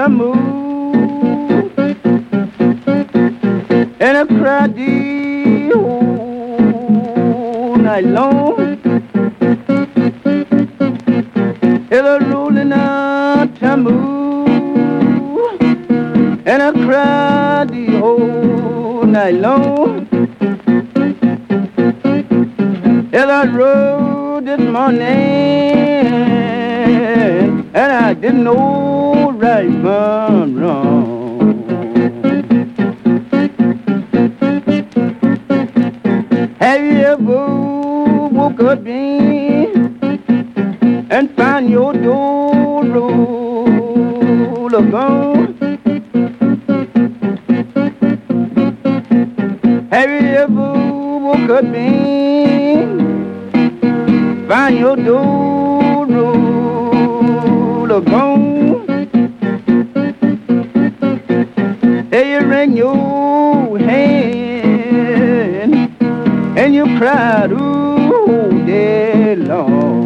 tamu, and I cried the whole night long. It's a rolling tamu, and I cried the whole night long. As I rode this morning, and I didn't know right from wrong. Have you ever woke up and found your door roll of gone? Have you ever woke up find your door roll of gone? There you wring your hand and you cried all day long.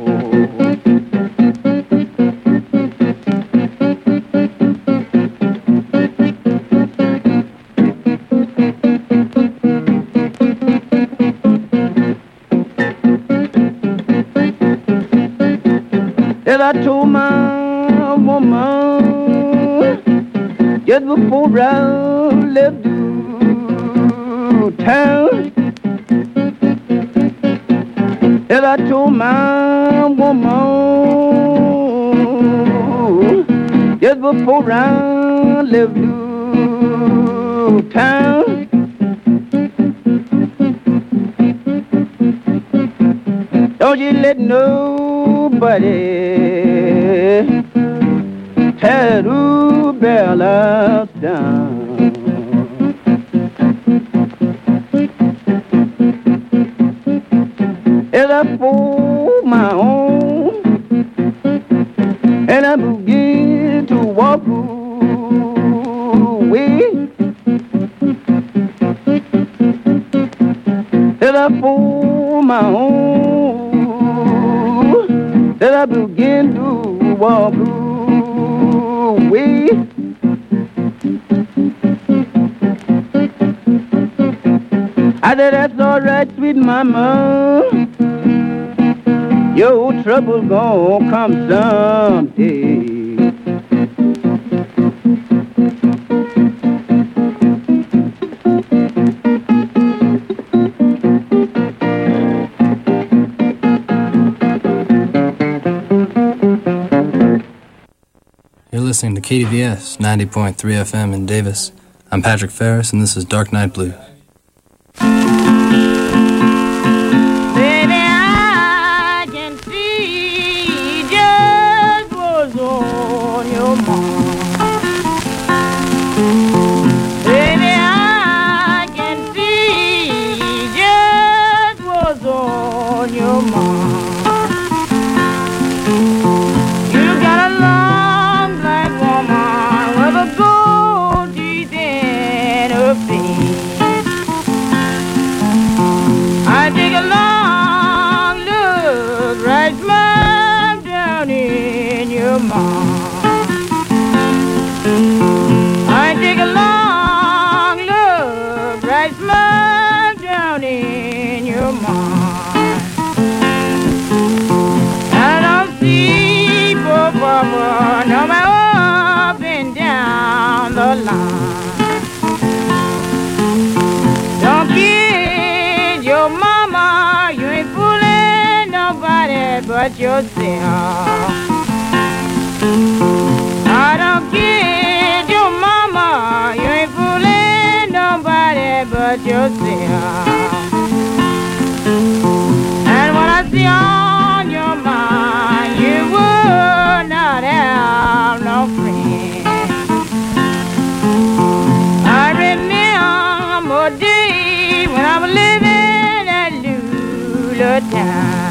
As I told my woman just before I left town, as I told my woman just before I left town, don't you let nobody tear the bell down. As I fold my own and I begin to walk away, as I fold my own, as I begin to walk away, I said, that's all right, sweet mama. Your trouble gon' come someday. You're listening to KDVS 90.3 FM in Davis. I'm Patrick Ferris, and this is Dark Night Blues. I take a long look, right smack down in your mind. I don't see poor Papa no matter up and down the line. Don't kid your mama, you ain't fooling nobody but yourself. I don't kid your mama, you ain't fooling nobody but yourself. And what I see on your mind, you would not have no friend. I remember a day when I was living at Lula Town.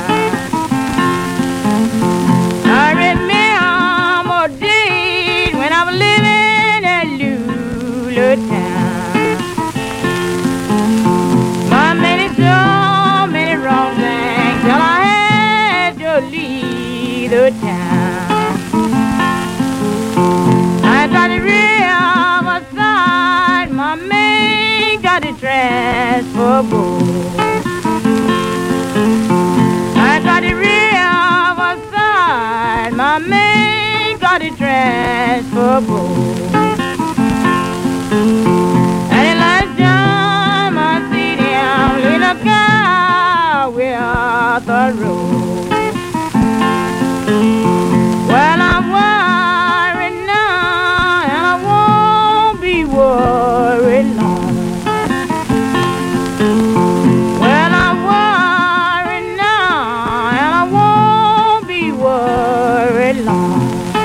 I remember a day when I was living at Lula Town. My many so many wrong things till I had to leave the town. I the trash for both. I got the riverside, my man got the trash for both. And the last time I see them, little girl with the road. Well, I'm worried now, and I won't be worried long. Well, I'm worried now, and I won't be worried long.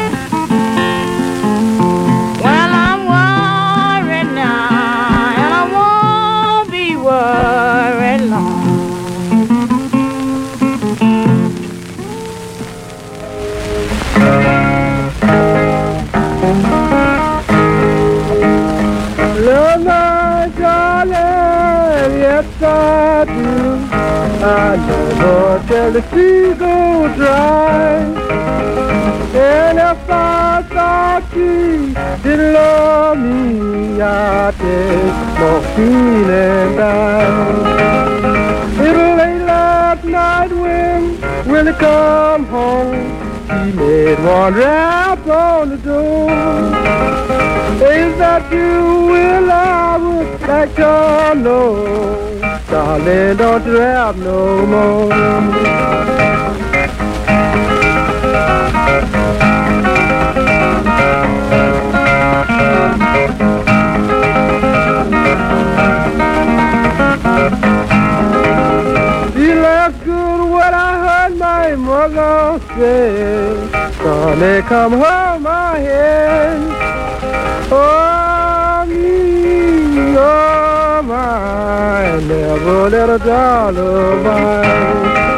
Well, I'm worried now, and I won't be worried long. Love my darling, yes I do. I never tell the sea go dry. And if I thought you didn't love me, I'd take morphine and die. Little late last night when I come home, he made one rap on the door. Is that you, Will? I would like to know. Darling, don't you rap no more. You left good what I heard my mother say. Sonny, come hold my hand. Oh, me, oh, my, never let a dollar buy.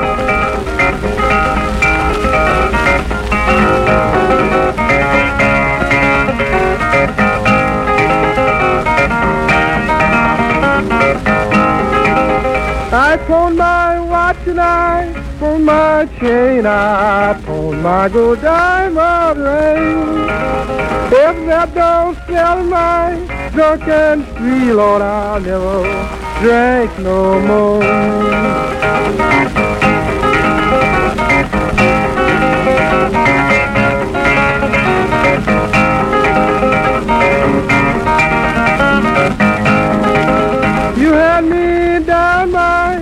I pawned my watch and I pawned my chain, I pawned my gold diamond ring. If that don't sell my drunken spree, Lord, I'll never drink no more. You had me down my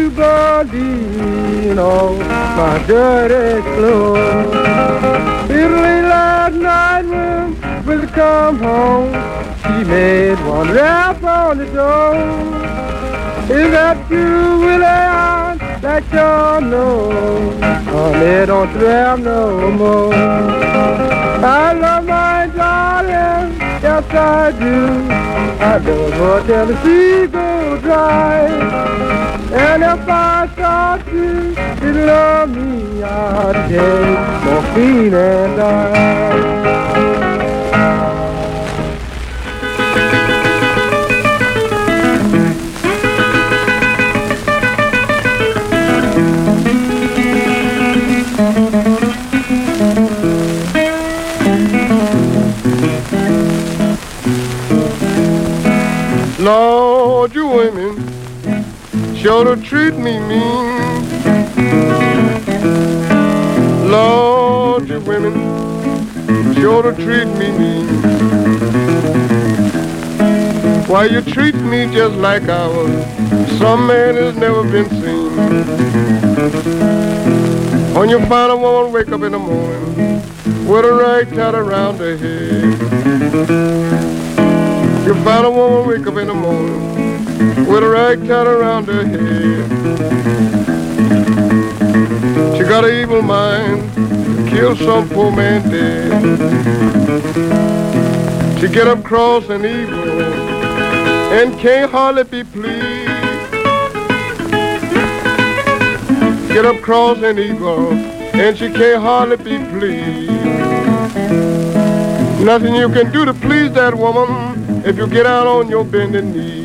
Dubaldino, my dirty clothes. Italy last night when we come home, she made one rap on the door. Is that you, Willie? I'd like to know. Honey, don't rap no more. I love my darling, yes I do. I never tell the sea go dry. And if I thought you didn't love me, I'd take morphine and die. Lord, you women sure to treat me mean. Lord, you women sure to treat me mean. Why, you treat me just like I was some man has never been seen. When you find a woman wake up in the morning with a rag tied around her head, you find a woman wake up in the morning with a rag tied around her head. She got an evil mind to kill some poor man dead. She get up cross and evil and can't hardly be pleased. Get up cross and evil and she can't hardly be pleased. Nothing you can do to please that woman if you get out on your bending knees.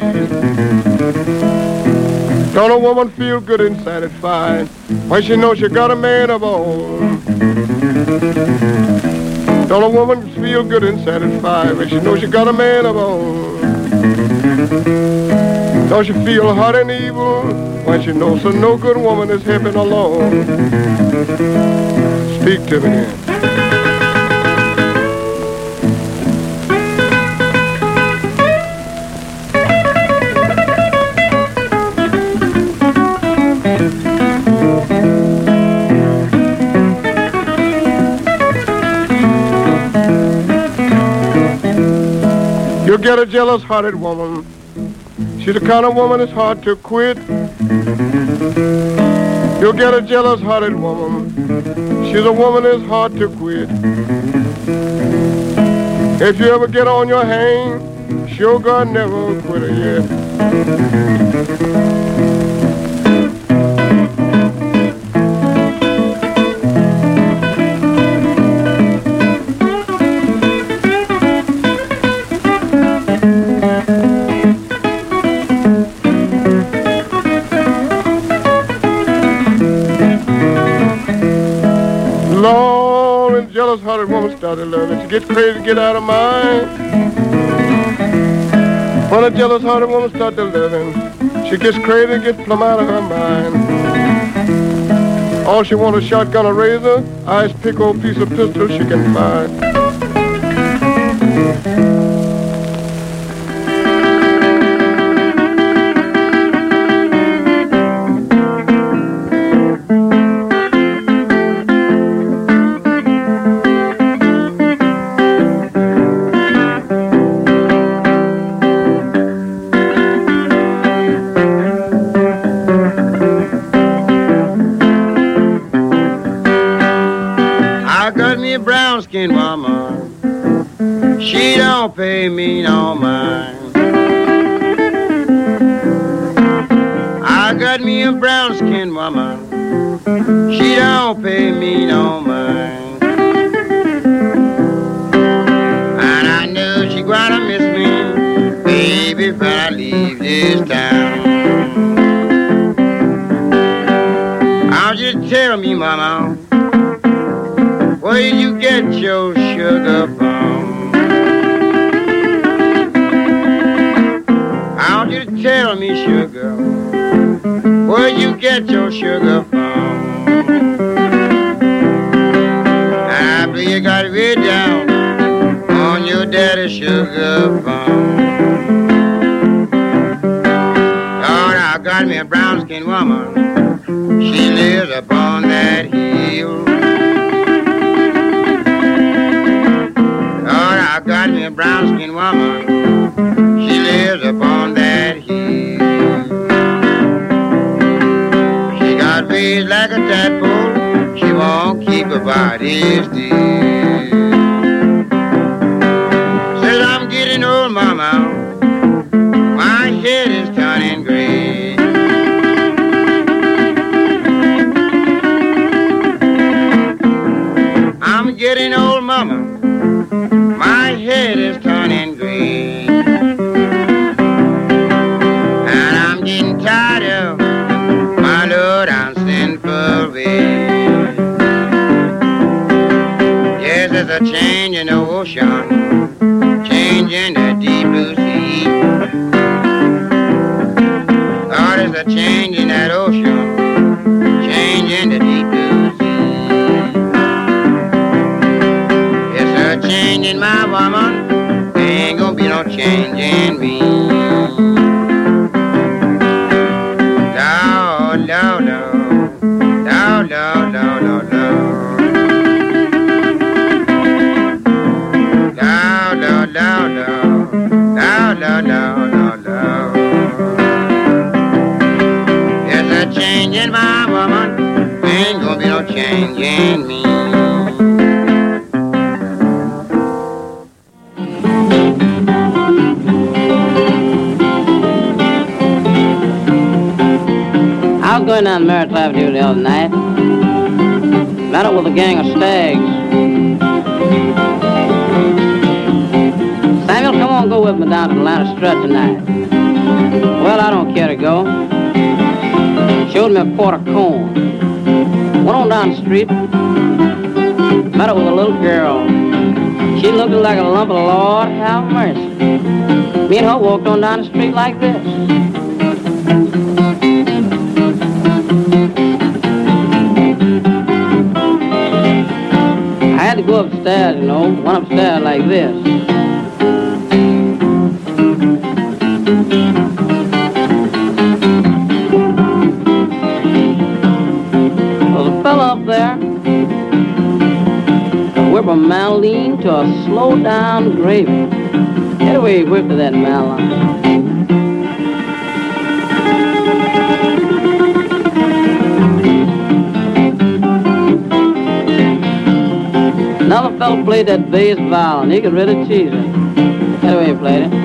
Don't a woman feel good and satisfied when she knows she got a man of her own? Don't a woman feel good and satisfied when she knows she got a man of her own? 'cause she feel hot and evil when she knows so no good woman is helping along. Speak to me then. You'll get a jealous-hearted woman. She's the kind of woman that's hard to quit. You'll get a jealous-hearted woman. She's a woman that's hard to quit. If you ever get on your hang, sure God never quit her yet. Jealous-hearted woman started loving. She gets crazy, get out of mind. When a jealous-hearted woman starts loving, she gets crazy, gets plumb out of her mind. All she wants is a shotgun, a razor, ice pick, old piece of pistol she can find. Brown-skinned woman, she don't pay me no mind. I got me a brown-skinned woman, she don't pay me no mind. And I know she gonna miss me, baby, when I leave this town. I'll just tell me, mama, where did you get your sugar from? I want you to tell me, sugar, where you get your sugar from? I believe you got it way down on your daddy's sugar farm. Lord, I got me a brown-skinned woman. She lives upon that hill. I got me a brown-skinned woman. She lives upon that hill. She got ways like a tadpole. She won't keep her body still. Says I'm getting old, mama. My head is turning gray. I'm getting old, mama. My head is turning green, and I'm getting tired of my low down sinful ways. Yes, there's a change in the ocean, change in the deep blue sea. Oh, there's a change in that ocean, change in the deep blue sea. Change in my woman, ain't gonna be no change in me. Lord, Lord, Lord, Lord, Lord, Lord, Lord, Lord, Lord, Lord, Lord, Lord, Lord, Lord, Lord. There's a change in my woman, ain't gonna be no change in me. I was going down Merritt Avenue the other night. Met up with a gang of stags. Samuel, come on, go with me down to the Atlanta Strut tonight. Well, I don't care to go. Showed me a quart of corn. Went on down the street. Met up with a little girl. She looked like a lump of Lord have mercy. Me and her walked on down the street like this. upstairs, you know, one upstairs like this. There's a fella up there to whip a mandolin to a slow down gravy. Get away, whip to that mandolin. Another fellow played that bass violin. He could really cheese it. That's the way he played it.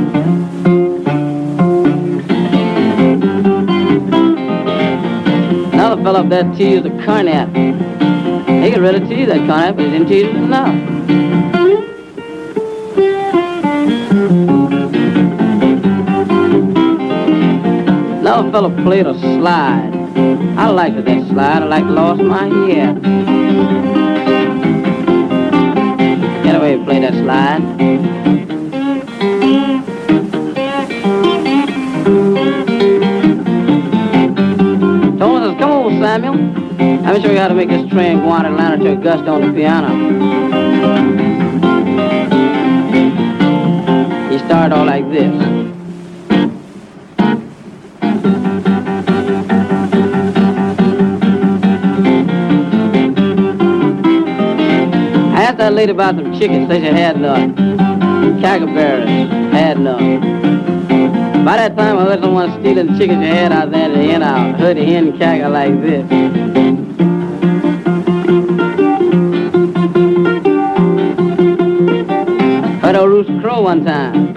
Another fellow up there teased the cornet. He could really tease that cornet, but he didn't tease it enough. Another fellow played a slide. I liked that slide. I like lost my head. Way to play that slide. Told us, come over, Samuel. Let me show you how to make this train go out of Atlanta to Augusta on the piano. He started all like this. I asked that lady about them chickens, said she had none. Cackleberries, had none. By that time, I heard someone stealing the chickens she had out there in the hen house. I heard the hen cackle like this. Heard a rooster crow one time.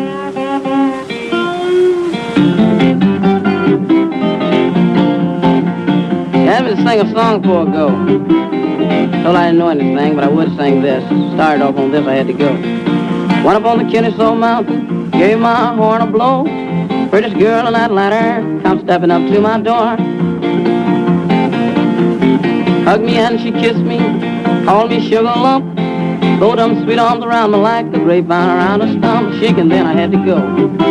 She had me to sing a song before I go. Told I didn't know anything, but I would sing this. Started off on this, I had to go. Went up on the Kennesaw Mountain, gave my horn a blow. Prettiest girl in that ladder come stepping up to my door. Hugged me and she kissed me, called me sugar lump. Throw them sweet arms around me like the grapevine around a stump. Shaking, then I had to go.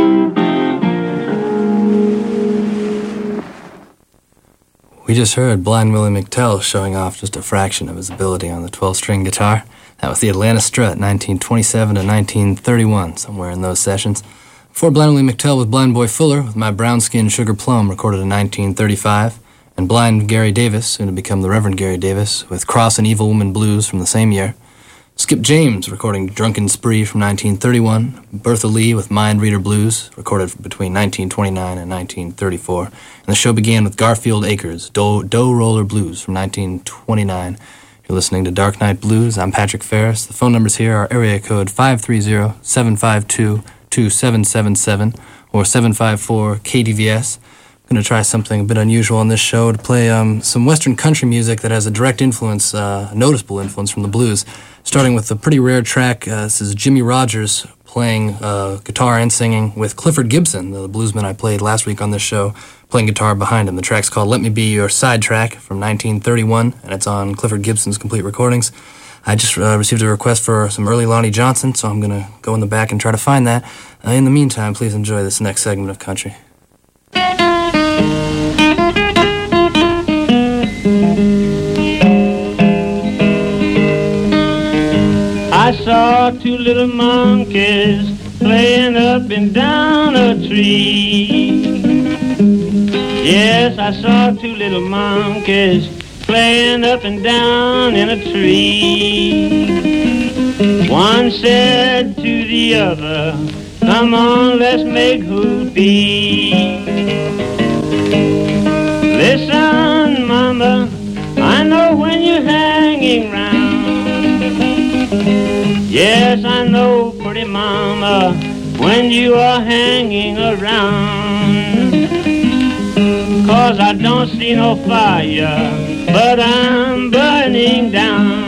We just heard Blind Willie McTell showing off just a fraction of his ability on the 12-string guitar. That was the Atlanta Strut, 1927 to 1931, somewhere in those sessions. Before Blind Willie McTell was Blind Boy Fuller with My Brown Skin Sugar Plum, recorded in 1935, and Blind Gary Davis, soon to become the Reverend Gary Davis, with Cross and Evil Woman Blues from the same year. Skip James, recording Drunken Spree from 1931. Bertha Lee with Mind Reader Blues, recorded between 1929 and 1934. And the show began with Garfield Acres, Doe Roller Blues from 1929. You're listening to Dark Night Blues. I'm Patrick Ferris. The phone numbers here are area code 530-752-2777 or 754-KDVS. I'm going to try something a bit unusual on this show to play some Western country music that has a direct influence, noticeable influence from the blues. Starting with a pretty rare track, this is Jimmy Rogers playing guitar and singing with Clifford Gibson, the bluesman I played last week on this show, playing guitar behind him. The track's called Let Me Be Your Sidetrack from 1931, and it's on Clifford Gibson's complete recordings. I just received a request for some early Lonnie Johnson, so I'm going to go in the back and try to find that. In the meantime, please enjoy this next segment of country. I saw two little monkeys playing up and down a tree. Yes, I saw two little monkeys playing up and down in a tree. One said to the other, come on, let's make whoopee. Listen, mama, I know when you're hanging round. Yes, I know, pretty mama, when you are hanging around. 'Cause I don't see no fire, but I'm burning down.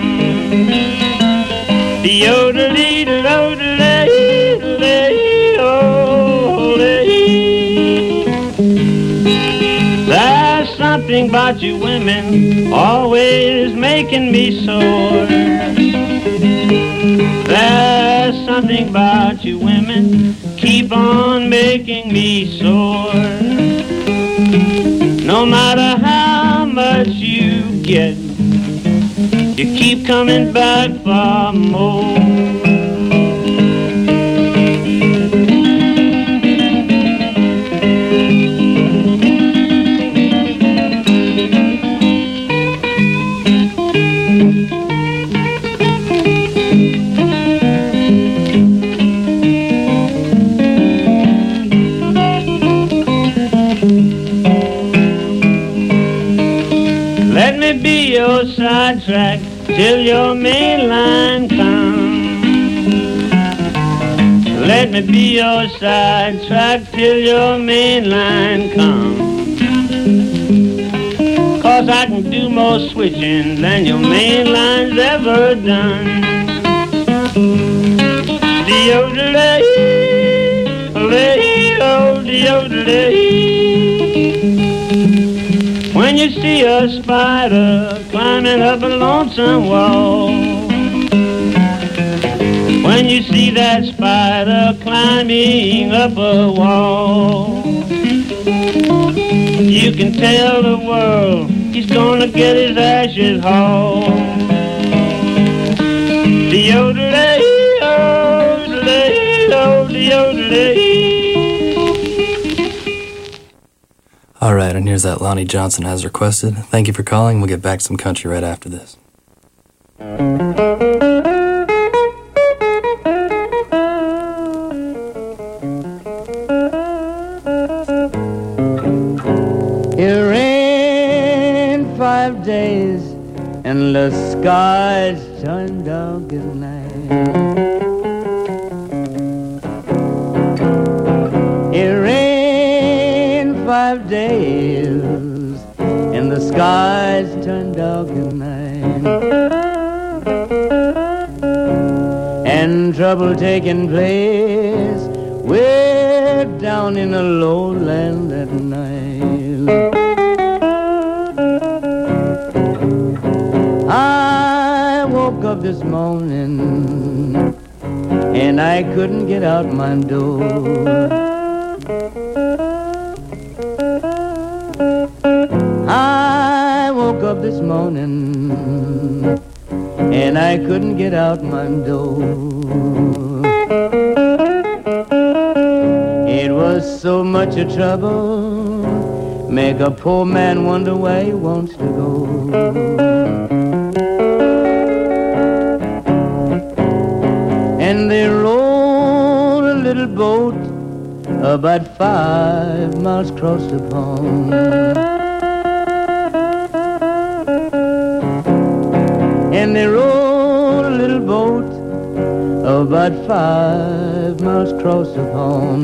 There's something about you women always making me sore. There's something about you women keep on making me sore. No matter how much you get, You keep coming back for more. Let me be your sidetrack till your main line comes. Let me be your sidetrack till your main line comes. 'Cause I can do more switching than your main line's ever done. When you see a spider climbing up a lonesome wall, when you see that spider climbing up a wall, you can tell the world he's gonna get his ashes hauled. All right, and here's that Lonnie Johnson as requested. Thank you for calling. We'll get back to some country right after this. It rained 5 days and the skies turned dark as night. It rained 5 days and the skies turned dark as night. And trouble taking place way down in the lowland at night. I woke up this morning and I couldn't get out my door. I woke up this morning and I couldn't get out my door. It was so much a trouble, make a poor man wonder where he wants to go. And they rowed a little boat about 5 miles across the pond. And they rowed a little boat about 5 miles across the pond.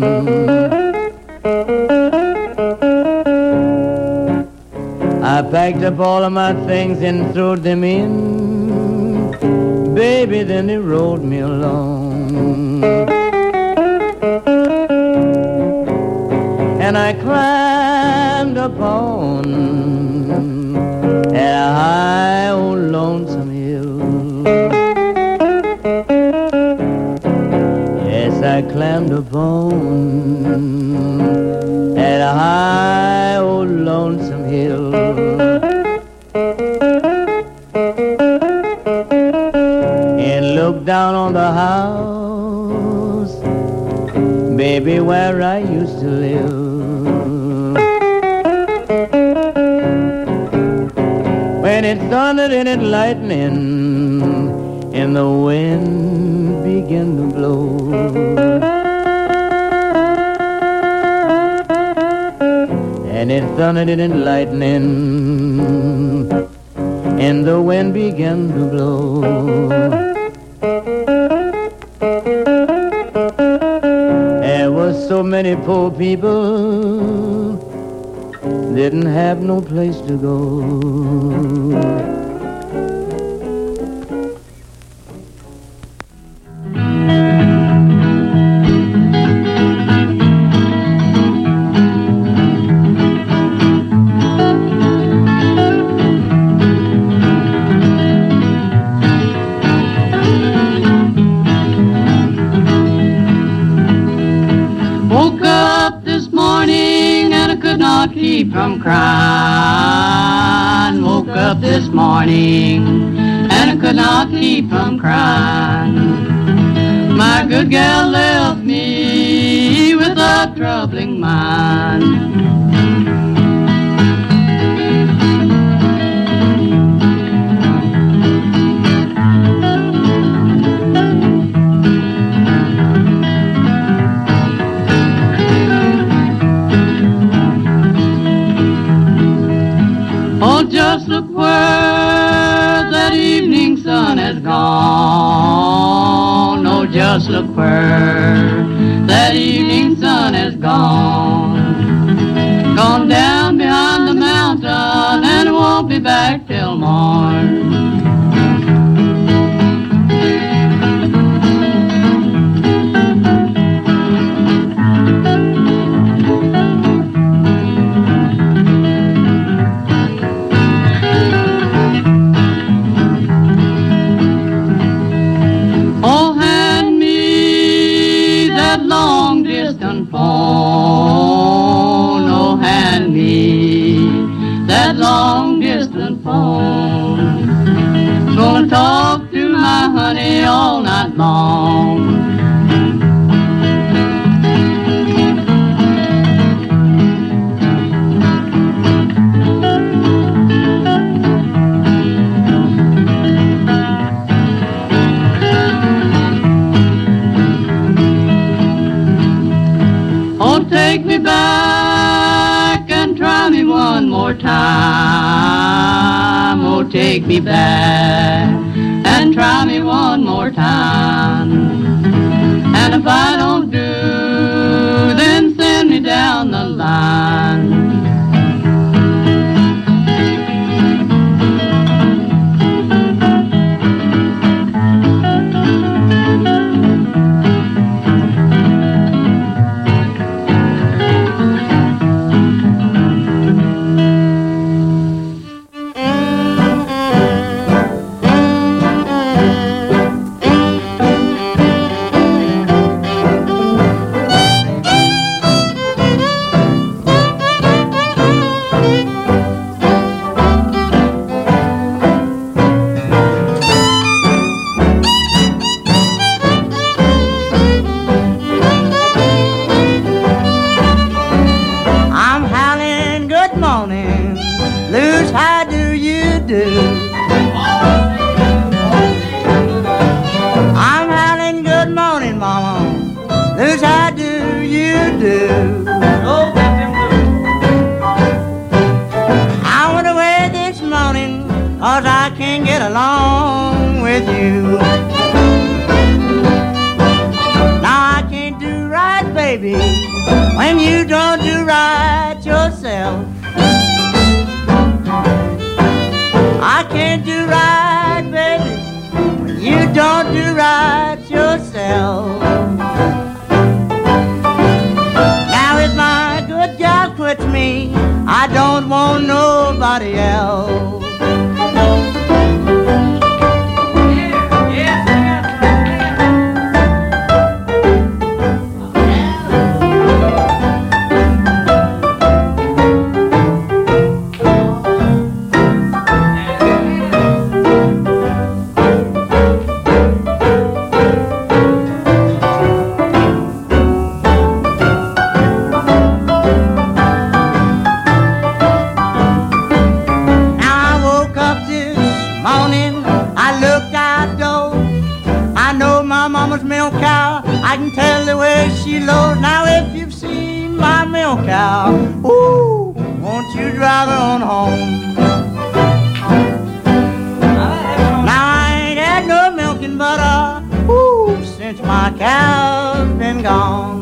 I packed up all of my things and throwed them in, baby, then they rolled me along. And I climbed upon a high old lonesome hill. Yes, I climbed upon a high old lonesome hill. And looked down on the house, baby, where I used to live. When it thundered and it lightning, and the wind began to blow. And it thundered and it lightning, and the wind began to blow. There was so many poor people, didn't have no place to go. From crying mine woke up this morning and I could not keep from crying. My good gal left me with a troubling mind. Oh, just look where that evening sun has gone. Oh, just look where that evening sun has gone. Gone down behind the mountain and it won't be back till morn. Long distance phone, oh hand me that long distance phone. Gonna talk to my honey all night long. Take me back and try me one more time. Oh, take me back and try me one more time. And if I don't do, then send me down the line. When you don't do right yourself, I can't do right, baby, when you don't do right yourself. Now if my good gal quits me, I don't want nobody else. I can tell the way she lows. Now if you've seen my milk cow, ooh, won't you drive her on home? Now I ain't had no milking butter, ooh, since my cow's been gone.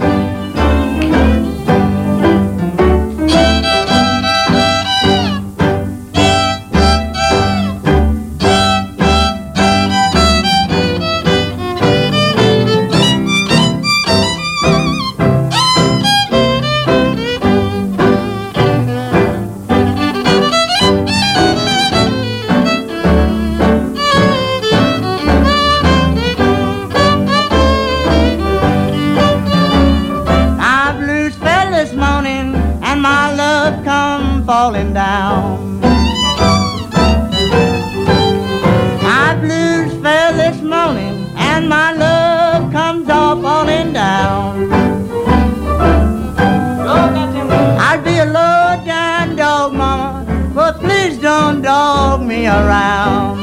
falling down. me around.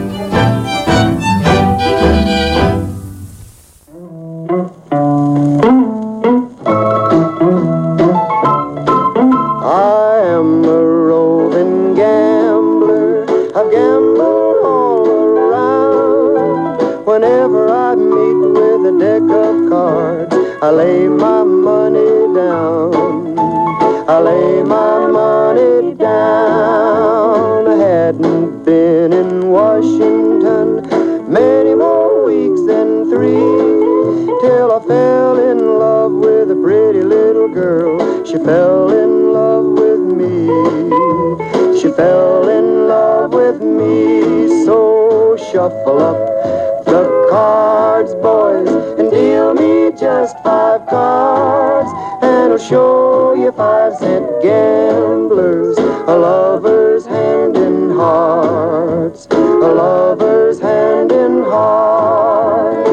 I lay my money down. I lay my money down. I hadn't been in Washington many more weeks than 3 till I fell in love with a pretty little girl. She fell in love with me. She fell in love with me. So shuffle up the cards, boys, and deal me just 5 cards, and I'll show you 5-cent gamblers, a lover's hand in hearts, a lover's hand in hearts.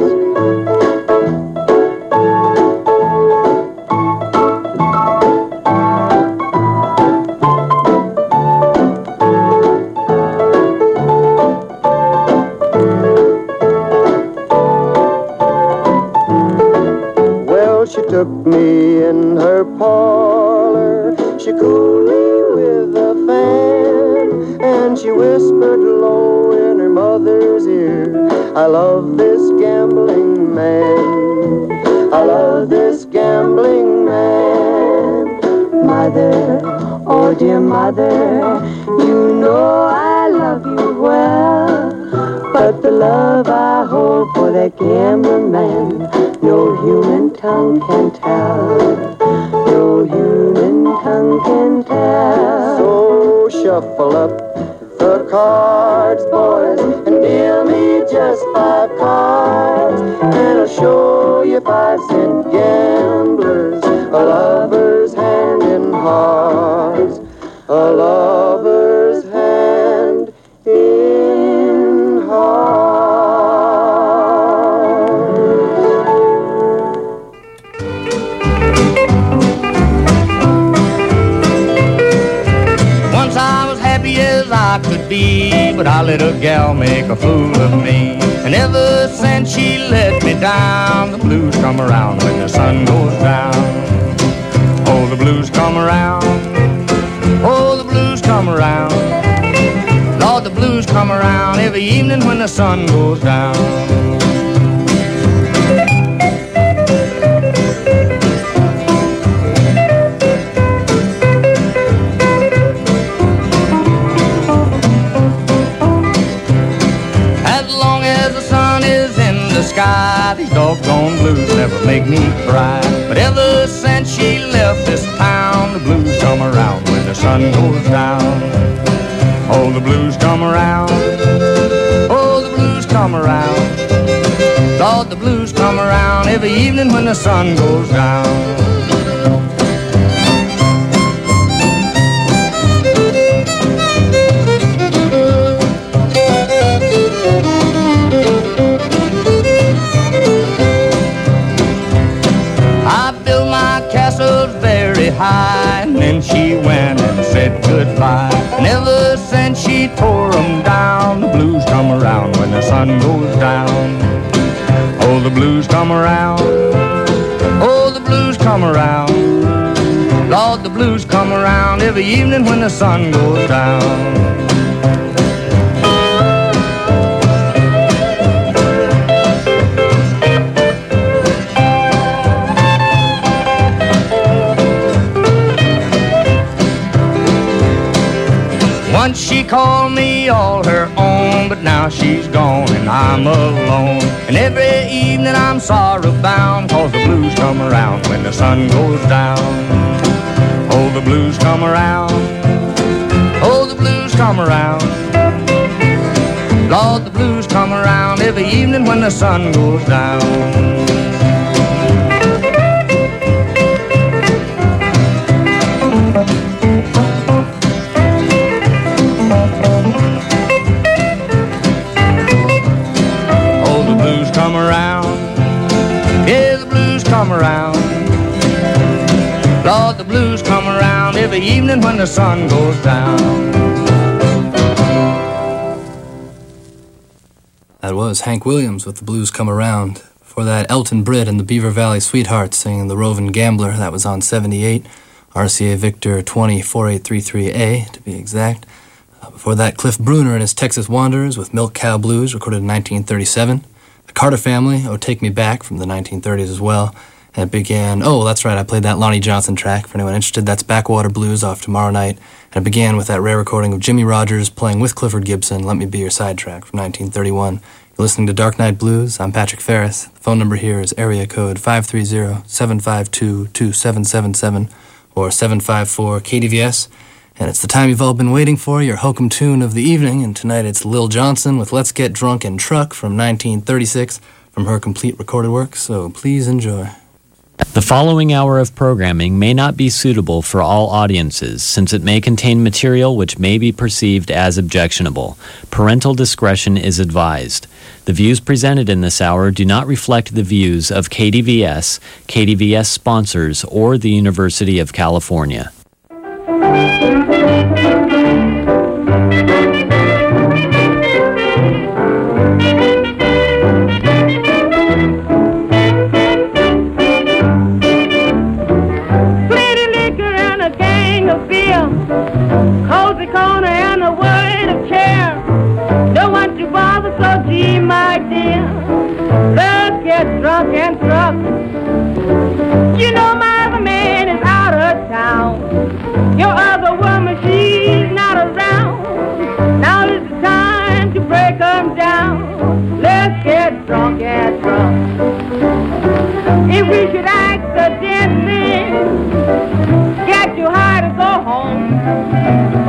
She took me in her parlor, she cooled me with a fan, and she whispered low in her mother's ear, I love this gambling man, I love this gambling man. Mother, oh dear mother, you know I love you well, but the love I hold for that gambling man, no human tongue can tell. No human tongue can tell. So shuffle up the cards, boys, and deal me just 5 cards, and I'll show you 5-cent gamblers, a lover's hand in hearts, a lover's hand in hearts. As I could be, but I let a gal make a fool of me. And ever since she let me down, the blues come around when the sun goes down. Oh, the blues come around. Oh, the blues come around. Lord, the blues come around every evening when the sun goes down. Sky, these doggone blues never make me cry. But ever since she left this town, the blues come around when the sun goes down. Oh, the blues come around. Oh, the blues come around. Lord, the blues come around every evening when the sun goes down. High, and then she went and said goodbye. And ever since she tore them down, the blues come around when the sun goes down. Oh, the blues come around. Oh, the blues come around. Lord, the blues come around every evening when the sun goes down. Once she called me all her own, but now she's gone and I'm alone. And every evening I'm sorrow bound, 'cause the blues come around when the sun goes down. Oh, the blues come around. Oh, the blues come around. Lord, the blues come around every evening when the sun goes down. Come around, yeah, the blues come around. Lord, the blues come around every evening when the sun goes down. That was Hank Williams with The Blues Come Around. Before that, Elton Britt and the Beaver Valley Sweethearts singing The Rovin' Gambler. That was on 78. RCA Victor 204833A, to be exact. Before that, Cliff Bruner and his Texas Wanderers with Milk Cow Blues, recorded in 1937. The Carter Family, Oh Take Me Back, from the 1930s as well. And it began, oh, that's right, I played that Lonnie Johnson track. For anyone interested, that's Backwater Blues off Tomorrow Night. And it began with that rare recording of Jimmy Rogers playing with Clifford Gibson, Let Me Be Your Sidetrack, from 1931. You're listening to Dark Night Blues. I'm Patrick Ferris. The phone number here is area code 530-752-2777 or 754-KDVS. And it's the time you've all been waiting for, your hokum tune of the evening. And tonight it's Lil Johnson with Let's Get Drunk and Truck from 1936 from her complete recorded work. So please enjoy. The following hour of programming may not be suitable for all audiences, since it may contain material which may be perceived as objectionable. Parental discretion is advised. The views presented in this hour do not reflect the views of KDVS, KDVS sponsors, or the University of California. Cozy corner and a word of care. Don't want to bother, so gee, my dear, let's get drunk and truck. You know my other man is out of town. Your other woman, she's not around. Now is the time to break them down. Let's get drunk and drunk. If we should accidentally get you high to go home,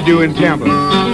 do in Tampa.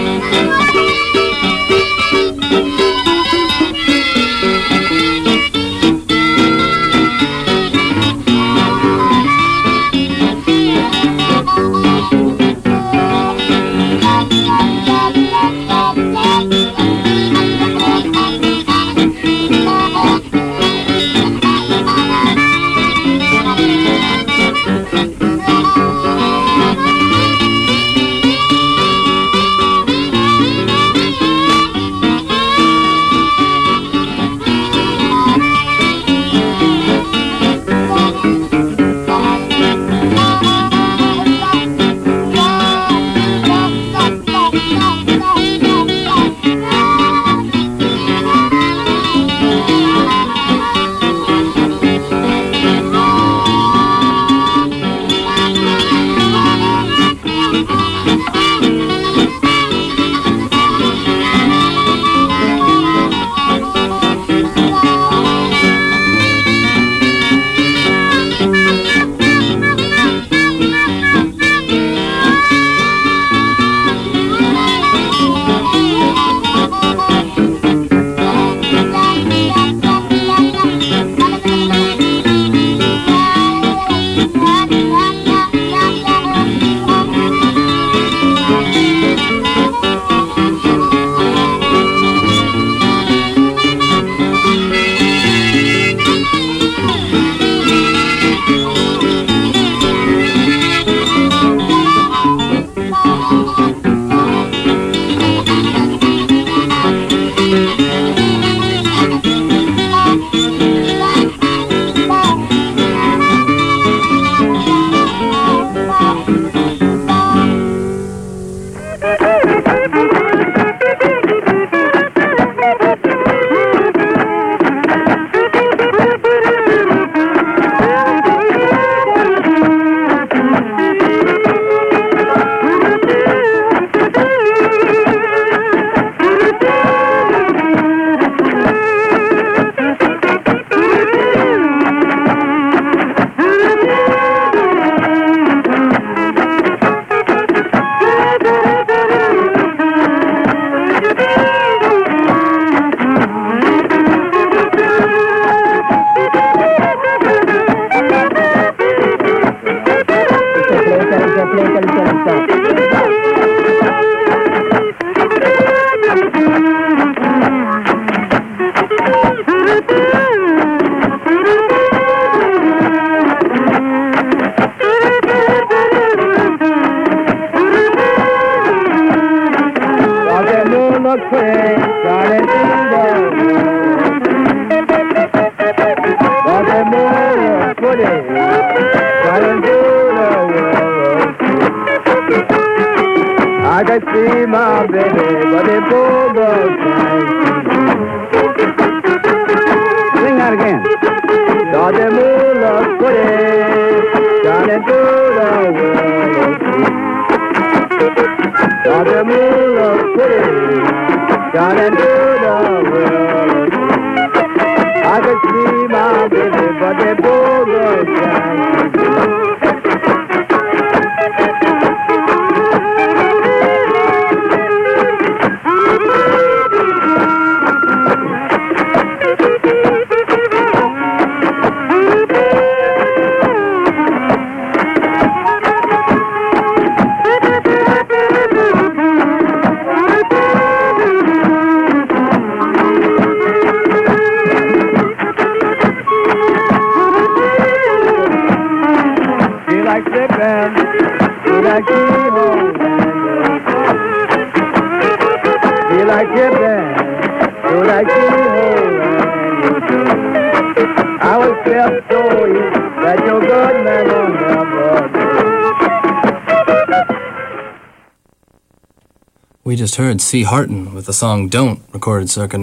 We just heard C. Harton with the song Don't, recorded circa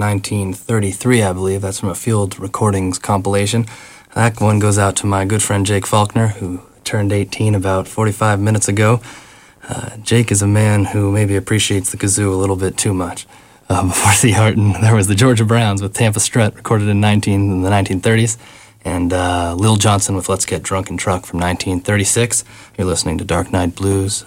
1933, I believe. That's from a Field Recordings compilation. That one goes out to my good friend Jake Faulkner, who turned 18 about 45 minutes ago. Jake is a man who maybe appreciates the kazoo a little bit too much. Before C. Harton, there was the Georgia Browns with Tampa Strut, recorded in the 1930s. and Lil Johnson with Let's Get Drunk and Truck from 1936. You're listening to Dark Night Blues,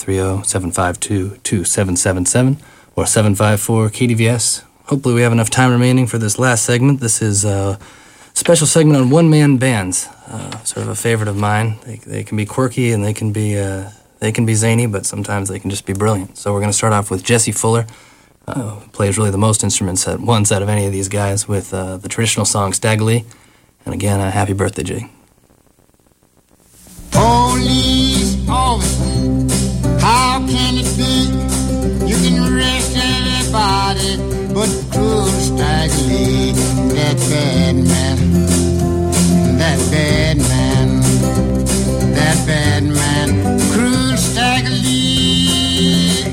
530-752-2777 or 754-KDVS. Hopefully we have enough time remaining for this last segment. This is a special segment on one-man bands, sort of a favorite of mine. They can be quirky and they can be zany, but sometimes they can just be brilliant. So we're going to start off with Jesse Fuller, who plays really the most instruments at once out of any of these guys, with the traditional song Stagger Lee. And again, a happy birthday, Jig. Police officer, how can it be you can arrest anybody but cruel Stagger Lee? That bad man, that bad man, that bad man, cruel Stagger Lee.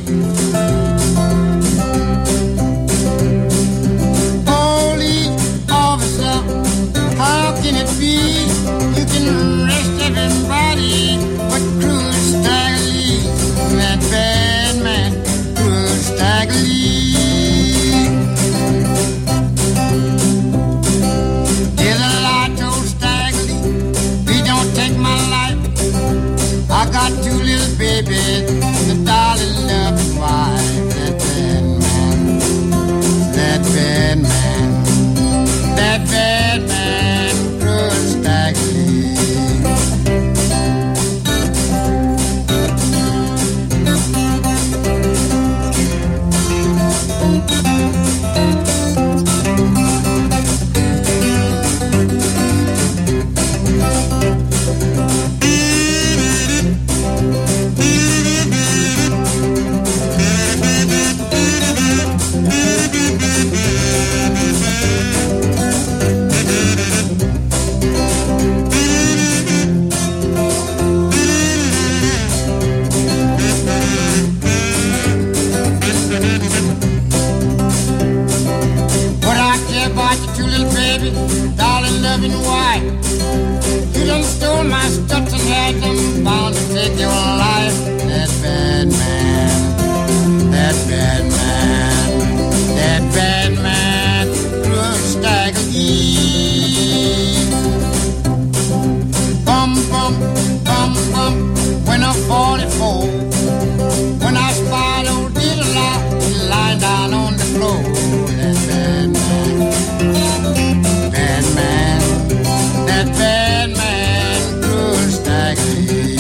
Police officer, how can it be you can arrest everybody but cruel Stagger Lee? That bad man, cruel Stagger Lee. There's a lie told Stagger Lee, please don't take my life. I got two little babies, the darling loving wife. That bad man, that bad man, that bad man, cruel Stagger Lee. Darling, loving wife, you done stole my stuff and had them bound to take your life. That bad man, that bad man, that bad man, cruel Stagger Lee. Bum, bum, bum, bum, when I'm 44, when I spied old Diddle-Eye, he lying down on the floor. That bad man, bad man, that bad man, cruel Stagger Lee.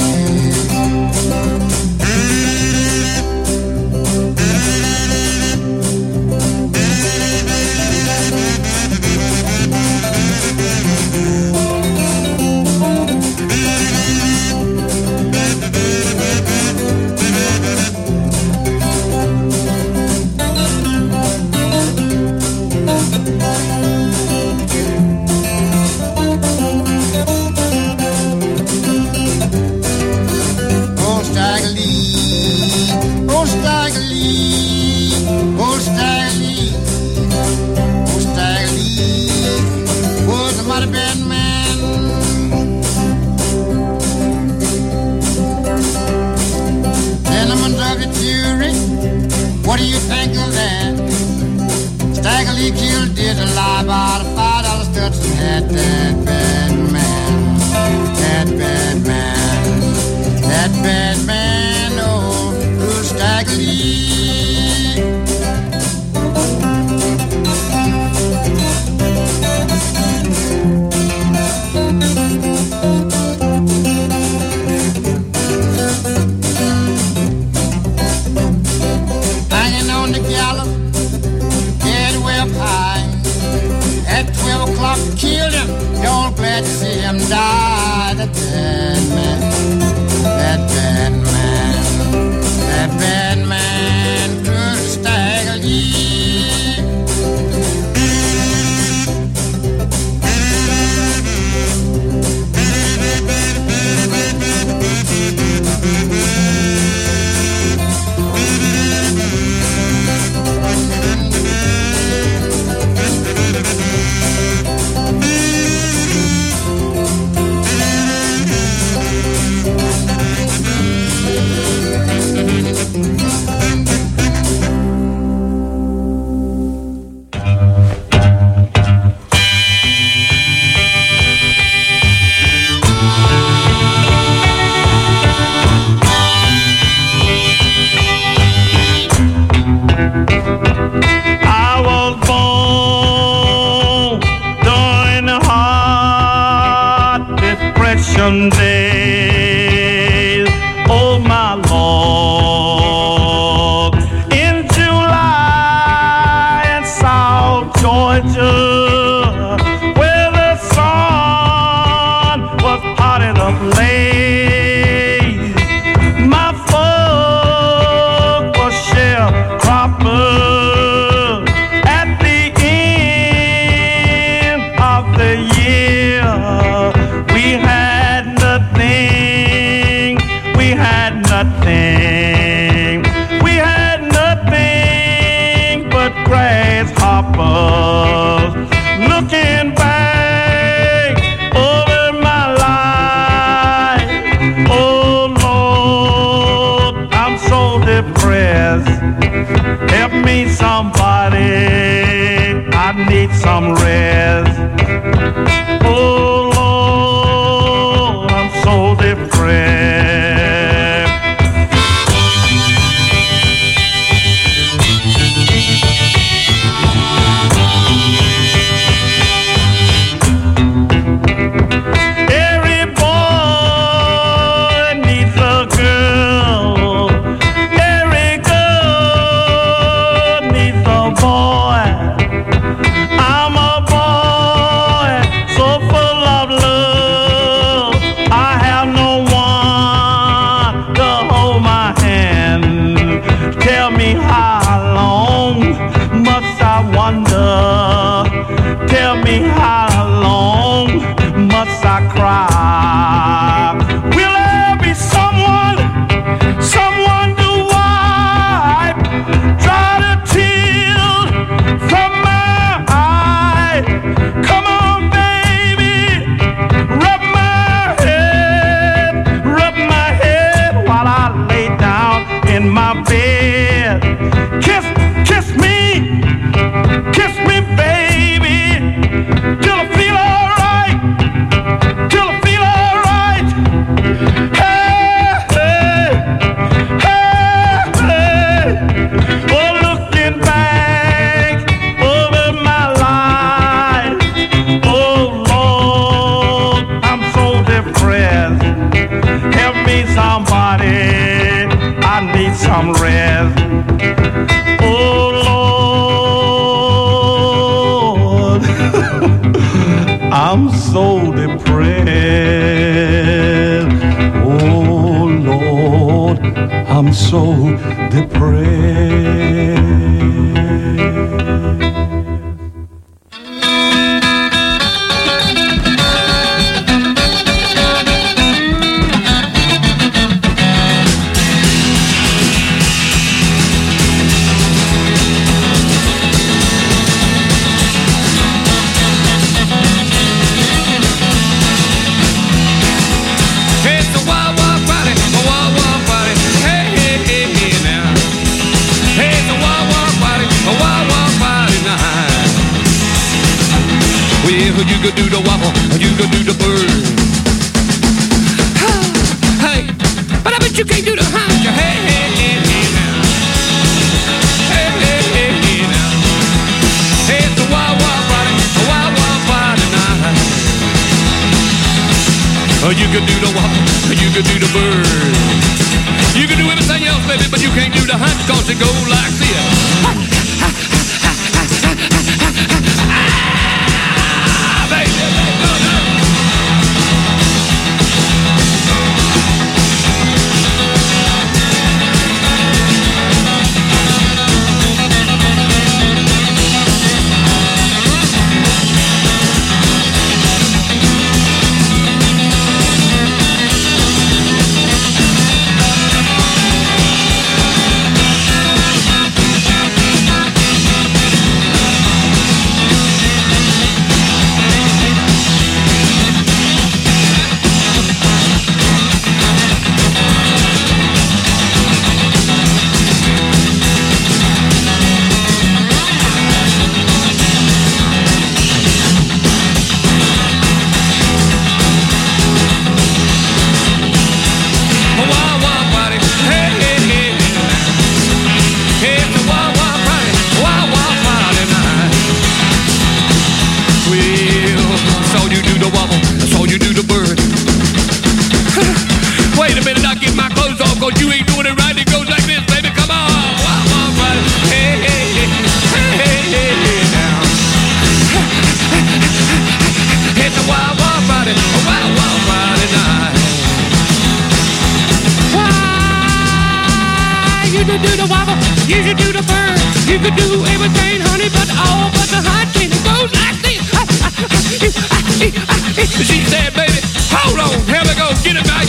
What do you think of that? Stagger Lee killed Diddle-Eye about a $5 Stetson hat. That bad man, that bad man, that bad man, oh, cruel Stagger Lee. Hanging on the gallows, dead way up high. At 12 o'clock, killed him. Y'all glad to see him die. That bad man, that bad man, that bad man, cruel Stagger Lee. election days. Oh my Lord, in July in South Georgia, where the sun was hot and ablaze, my folk was sharecroppers. At the end of the year, we had nothing. We had nothing. We had nothing but grasshoppers. Looking back over my life, oh Lord, I'm so depressed. Help me somebody, I need some rest. Oh Lord, I'm so depressed. Every boy needs a girl. Every girl needs a boy. I'm a boy so full of love. I have no one to hold my hand. Tell me how long must I wonder? Tell me how long must I cry? Will there be someone to wipe dry the tears from my eye? Come on, baby, rub my head while I lay down in my bed. Kiss me, baby, till I feel alright, till I feel alright. Hey, hey, hey, hey. Oh, looking back over my life, oh Lord, I'm so depressed. Help me somebody, I need some rest. Oh Lord, I'm so depressed. Oh Lord, I'm so depressed. It's a wild, wild party, a wild, wild party. Hey, hey, hey, hey now. Hey, it's a wild, wild party, a wild, wild party night. Well, you could do the wobble, you could do the bird. Hey, but I bet you can't do the hunch. Hey, hey, hey, hey now. Hey, hey, hey, hey now. Hey, it's a wild, wild party, a wild, wild party night. You could do the wobble, you could do the bird. You can do everything else, baby, but you can't do the hunch, cause it goes like this. Baby, no, no. You could do everything, honey, but all but the hot candy. It goes like this. She said, baby, hold on, here we go, get it back.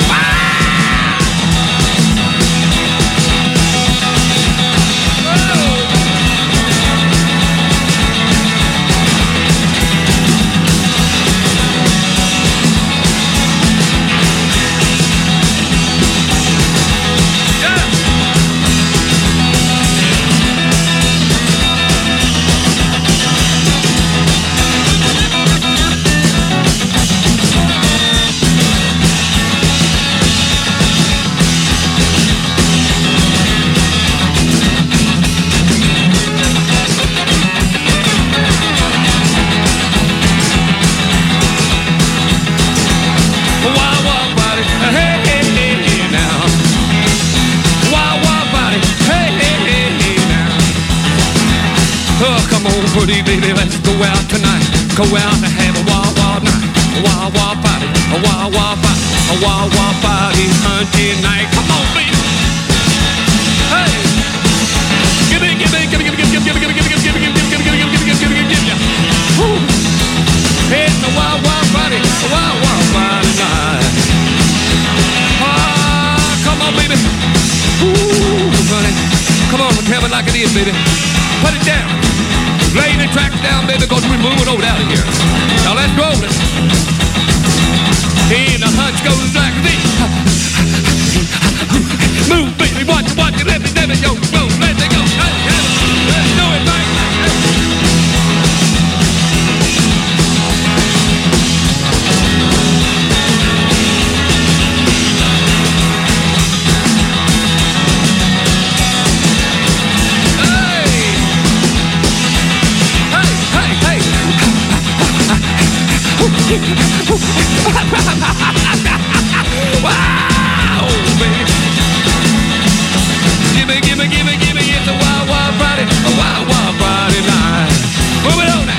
Pretty baby, let's go out tonight. Go out and have a wild, wild night. A wild, wild party. A wild, wild party. A wild, wild party. Hunting night. Come on, baby. Hey. Give me, give me, give me, give me, give me, give me, give me, give me, give me, give me, give me, give me, give me, give me, give me, give me. It's a wild, wild party. A wild, wild party night. Ah, come on, baby. Ooh, honey. Come on, tell me like it is, baby. Put it down. Lay the track down, baby, because we're moving over out of here. Now let's roll it. And the hunch goes like this. Move, baby, watch it, let me go, let me go. Let's do it, baby. Wow, baby. Gimme, gimme, gimme, gimme. It's a wild, wild Friday. A wild, wild Friday night. Move it on now.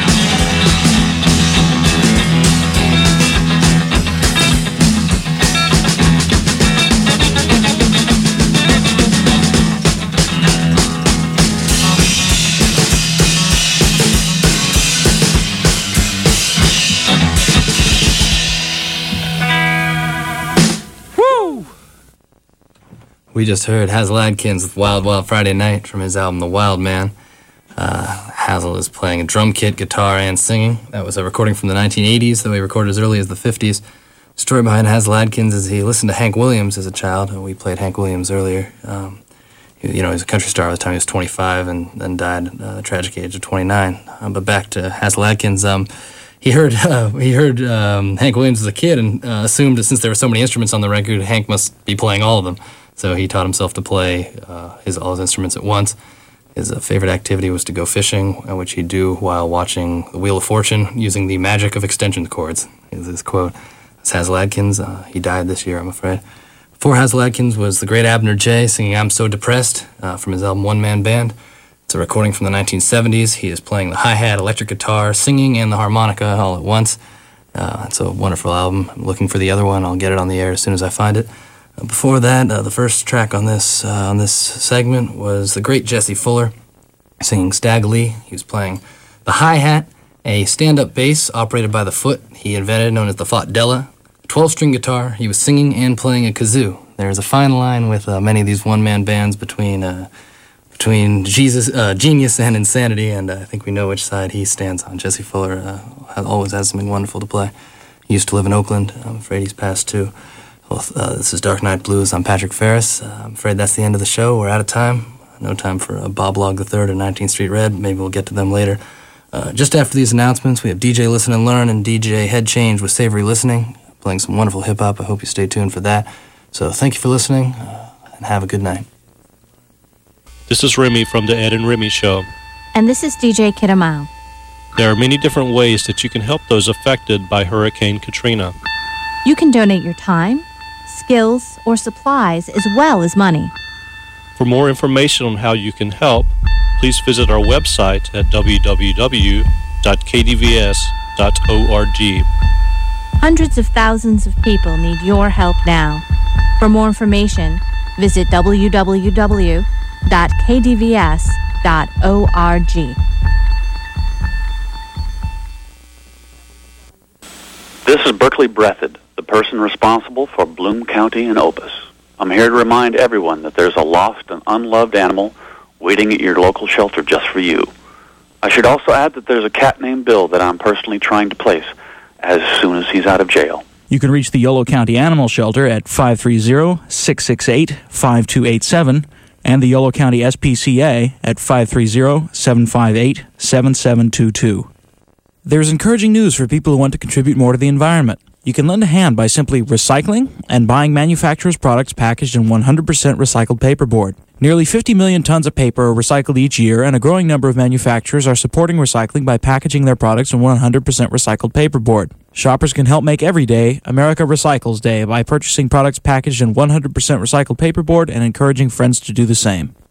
We just heard Hazel Adkins with Wild Wild Friday Night from his album The Wild Man. Hazel is playing a drum kit, guitar, and singing. That was a recording from the 1980s, though he recorded as early as the 50s. The story behind Hazel Adkins is he listened to Hank Williams as a child, and we played Hank Williams earlier. He was a country star by the time he was 25 and then died at the tragic age of 29. But back to Hazel Adkins. He heard Hank Williams as a kid and assumed that since there were so many instruments on the record, Hank must be playing all of them. So he taught himself to play all his instruments at once. His favorite activity was to go fishing, which he'd do while watching The Wheel of Fortune using the magic of extension cords, is his quote. It's Hazel Adkins. He died this year, I'm afraid. Before Hazel Adkins was the great Abner Jay singing I'm So Depressed from his album One Man Band. It's a recording from the 1970s. He is playing the hi-hat, electric guitar, singing, and the harmonica all at once. It's a wonderful album. I'm looking for the other one. I'll get it on the air as soon as I find it. Before that, the first track on this segment was the great Jesse Fuller singing Stag Lee. He was playing the hi-hat, a stand-up bass operated by the foot he invented, known as the Fotdella, a 12-string guitar. He was singing and playing a kazoo. There's a fine line with many of these one-man bands between genius and insanity, and I think we know which side he stands on. Jesse Fuller always has something wonderful to play. He used to live in Oakland. I'm afraid he's passed too. Well, this is Dark Night Blues. I'm Patrick Ferris. I'm afraid that's the end of the show. We're out of time. No time for Bob Log III or 19th Street Red. Maybe we'll get to them later. Just after these announcements, we have DJ Listen and Learn and DJ Head Change with Savory Listening, playing some wonderful hip-hop. I hope you stay tuned for that. So thank you for listening, and have a good night. This is Remy from the Ed and Remy Show. And this is DJ Kidamau. There are many different ways that you can help those affected by Hurricane Katrina. You can donate your time, skills, or supplies, as well as money. For more information on how you can help, please visit our website at www.kdvs.org. Hundreds of thousands of people need your help now. For more information, visit www.kdvs.org. This is Berkeley Breathed, the person responsible for Bloom County and Opus. I'm here to remind everyone that there's a lost and unloved animal waiting at your local shelter just for you. I should also add that there's a cat named Bill that I'm personally trying to place as soon as he's out of jail. You can reach the Yolo County Animal Shelter at 530-668-5287 and the Yolo County SPCA at 530-758-7722. There's encouraging news for people who want to contribute more to the environment. You can lend a hand by simply recycling and buying manufacturers' products packaged in 100% recycled paperboard. Nearly 50 million tons of paper are recycled each year, and a growing number of manufacturers are supporting recycling by packaging their products in 100% recycled paperboard. Shoppers can help make every day America Recycles Day by purchasing products packaged in 100% recycled paperboard and encouraging friends to do the same.